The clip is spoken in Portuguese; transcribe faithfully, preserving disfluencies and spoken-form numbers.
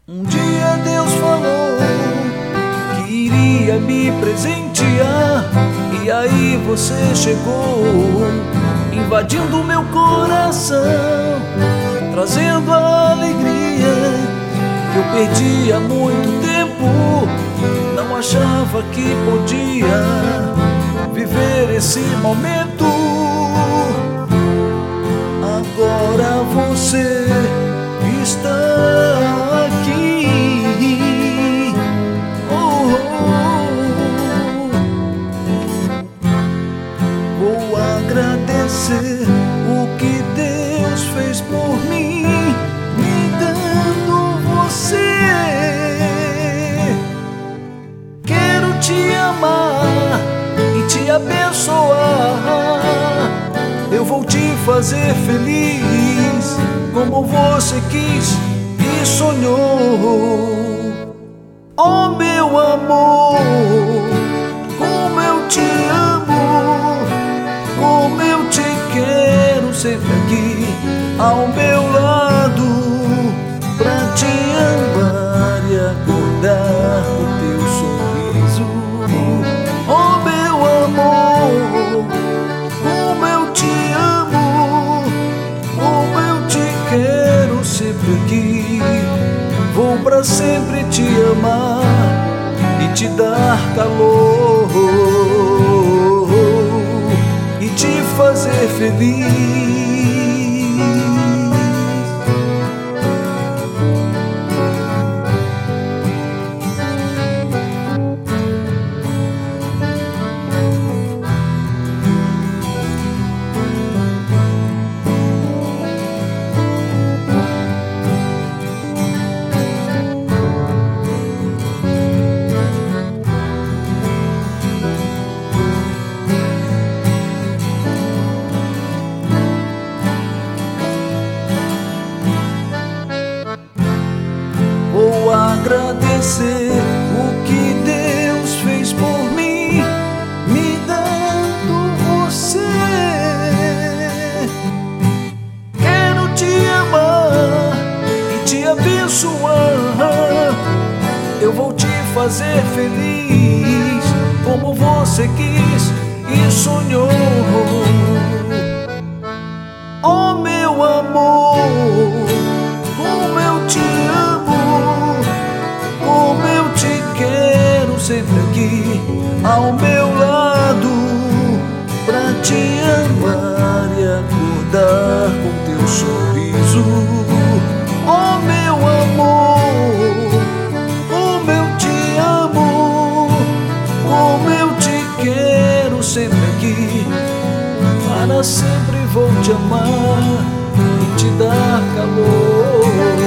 Um dia Deus falou que iria me presentear, e aí você chegou, invadindo meu coração, trazendo a alegria que eu perdi há muito tempo. Não achava que podia viver esse momento. Agora você está aqui. Oh, oh, oh. Vou agradecer o que Deus fez por mim, me dando você. Quero te amar e te abençoar. Eu vou te fazer feliz como você quis e sonhou. Oh, meu amor, como eu te amo, como eu te quero sempre aqui ao meu lado, pra te amar e acordar com teu sorriso. Oh, meu amor, como eu te amo, como eu te quero sempre aqui. Vou pra sempre te amar e te dar calor e te fazer feliz. Vou agradecer o que Deus fez por mim, me dando você. Quero te amar e te abençoar. Eu vou te fazer feliz como você quis e sonhou. Oh, meu amor, como eu te amo, como eu te quero sempre aqui ao meu lado, pra te amar e acordar com teu sorriso. Oh, meu amor, como eu te amo, como eu te quero sempre aqui. Para sempre vou te amar e te dar calor